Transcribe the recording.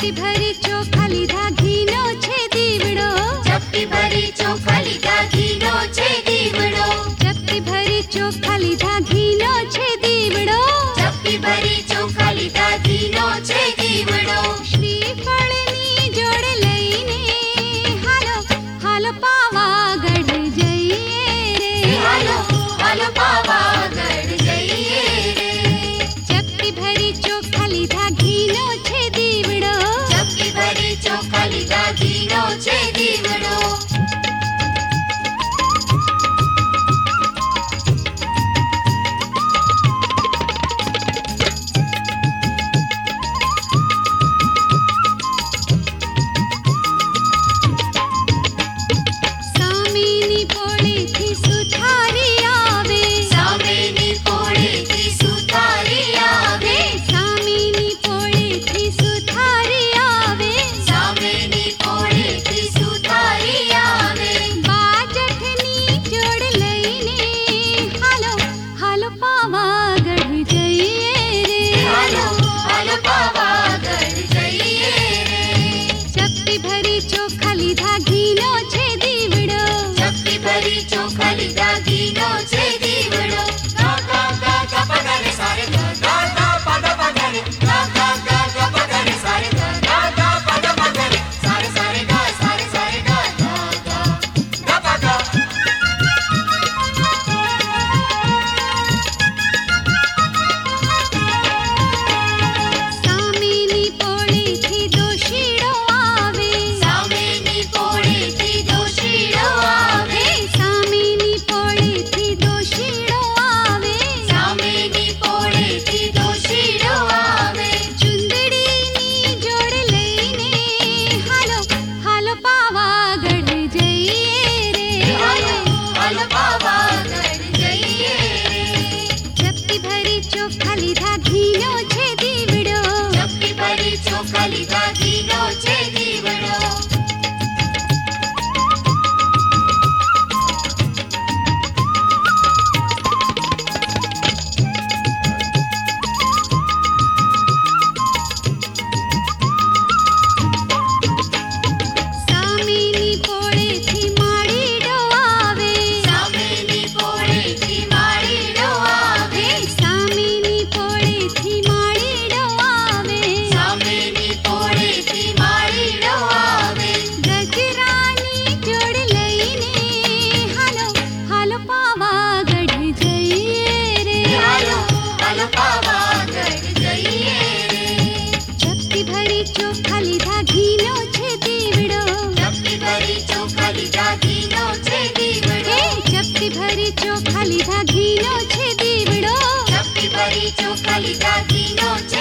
ચપટી ભરી ચોખા લીધા ઘીનો છે દીવડો, ચપટી ભરી ચોખા લીધા ઘીનો છે દીવડો, ચપટી ભરી ચોખા લીધા ઘીનો છે દીવડો, ચપટી ભરી ચોખા લીધા ઘીનો છે દીવડો. શ્રીફળની જોડ લઈને હાલો હાલો પાવાગઢ જઈએ રે, હાલો હાલો પાવાગઢ જઈએ રે. ચપટી ભરી ચોખા લીધા ઘીનો છે દીવડો, ચપટી ભરી ચોખા લીધા ઘીનો છે દીવડો. સામેની પોળેથી સુથારી આવે, સામેની પોળેથી સુથારી આવે, સામેની પોળેથી સુથારી આવે, સામેની પોળેથી સુથારી આવે. બાજઠની જોડ લઈને હાલો હાલો પાવાગઢ જઈએ રે, હાલો હાલો પાવાગઢ જઈએ રે. ચપટી ભરી ચોખા લીધા ઘીનો છે દીવડો, ચપટી ભરી ચોખા લીધા ઘીનો છે દીવડો. ગા ગા ગા ગા પગરે સારે ગા ગા ગા પદ પગરે ગા ગા ગા ગા પગરે સારે ગા ગા ગા પદ પગરે સારે સારે ગા ગા ગા ગા પગ. સામેની પોળેથી દોશીડો આવે, સામેની પોળેથી દોશીડો આવે, સામેની પોળેથી દોશીડો આવે, સામેની પોળેથી દોશીડો આવે. ચુંદડીની જોડ લઈને હાલો હાલો પાવાગઢ જઈએ રે, હાલો હાલો પાવાગઢ જઈએ રે. ચપટી ભરી ચોખા લીધા ઘીનો છે દીવડો, ચપટી ભરી ચોખા લીધા ઘીનો છે દીવડો. સામેની પોળેથી માળીડો આવે, સામેની પોળેથી માળીડો આવે, સામેની પોળેથી માળીડો આવે, સામેની પોળેથી માળીડો આવે. ગજરાની જોડ લઈને હાલો હાલો પાવાગઢ જઈએ રે, હાલો હાલો પાવાગઢ જઈએ રે. ચપટી ભરી ચોખા લીધા ઘીનો છે દીવડો, ચપટી ભરી ચોખા લીધા ઘીનો છે દીવડો, ચપટી ભરી ચોખા લીધા ઘીનો છે દીવડો, ચપટી ભરી ચોખા લીધા ઘીનો છે